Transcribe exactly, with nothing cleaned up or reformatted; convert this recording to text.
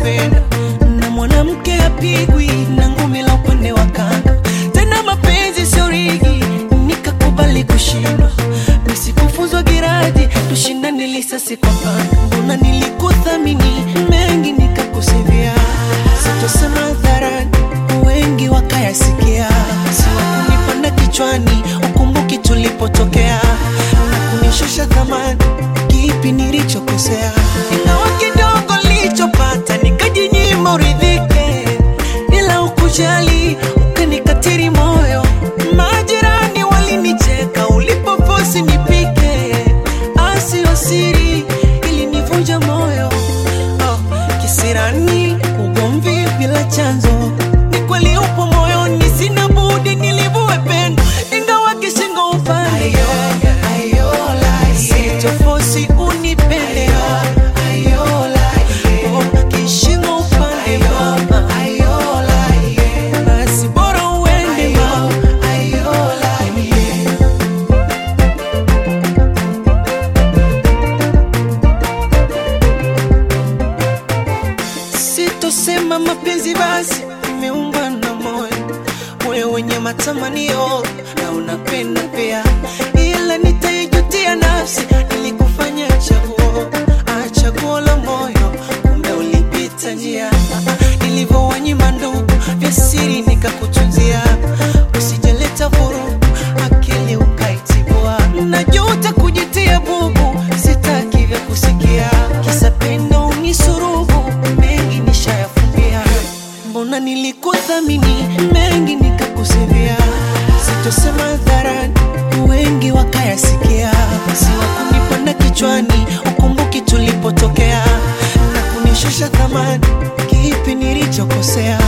kupenda, na mwanamke apigwi na ngumi la upande wa kando. Tena mapenzi sio rigi, nikakubali kushindwa. Nisikufuzwa giradi, tushindane lisasi kwa pando. Mbona nilikuthamini mengi nikakusivia, sitosema hadharani wengi wakayasikia. Siwa kunipanda kichwani, ukumbuki tulipotokea, na kunishusha thamani, kipi nilichokosea? Ingawa kidogo nilichopata nikajinyima uridhike, ila ukujali ukanikatiri moyo. Majirani walinicheka ulipofosi nipike, asio siri ilinivunja moyo. Oh, kisirani ugomvi bila chanzo, ni kweli upo moyoni, sina budi nilivue pendo. Ingawa kishingo upande, sitofosi unipende. Oh, kishingo upande mama, basi bora uende mama. Sitosema mapenzi basi, nimeungwa na moyo, moyo wenye matamanio na unapenda pia, ila nitaijutia nafsi nilikufanya chaguo. Ah, chaguo la moyo, kumbe ulipita njia. Nilivyowanyima ndugu vya siri nikakutunzia, usijeleta vurugu akili ukaitibua. Najuta kujitia bubu, sitaki vya kusikia, kisa pendo unisurubu, mengi nishayafumbia. Mbona nilikuthamini mengi nikakusivia, sitosema hadharani wengi wakayasikia. Siwa kunipanda kichwani, ukumbuki tulipotokea, na kunishusha thamani, kipi nilichokosea?